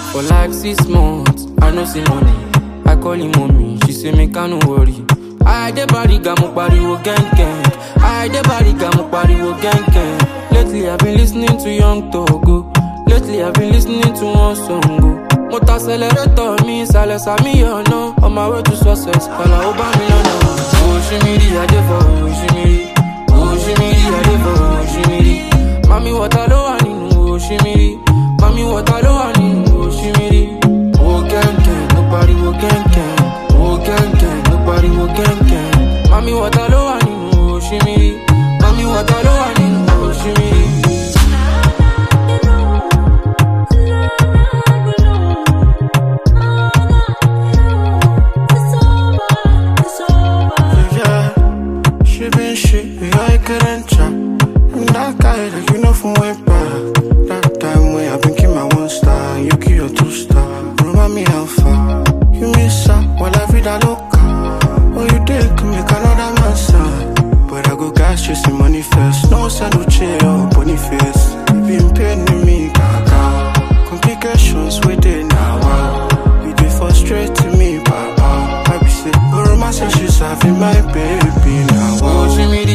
For like 6 months, I no see money. I call him mommy, she say make I no worry. I dey bariga mo pariwo gang gang. I dey bariga mo pariwo gang gang. Lately I've been listening to Young Togo. Lately I've been listening to one song. Motor accelerator mi sale sami no. On my way to success, kala oba mi lọ́nà. Oh shimiri, I dey for oh shimiri. Oh shimiri, I dey for oh shimiri. Mami water lo wa nínú oh shimiri. Mami water lo wa nínú oh shimiri. Oh gang gang, no pariwo gang gang. Oh gang gang, no pariwo gang gang. Mami water lo wa nínú oh shimiri. Mami water lo wa nínú oh shimiri. From way back, that time when I been keep my 1 star, you keep your 2 star. Remind me how far you miss out while I vida loca. Oh, you did to make another man sad, but I go gas chasing money first. No sanduche or boniface. You been paying me, gaga. Complications with it now. Wow. You did frustrate me, papa. I be sick, but romance she's having my baby now. Wow. Oh, Jimmy.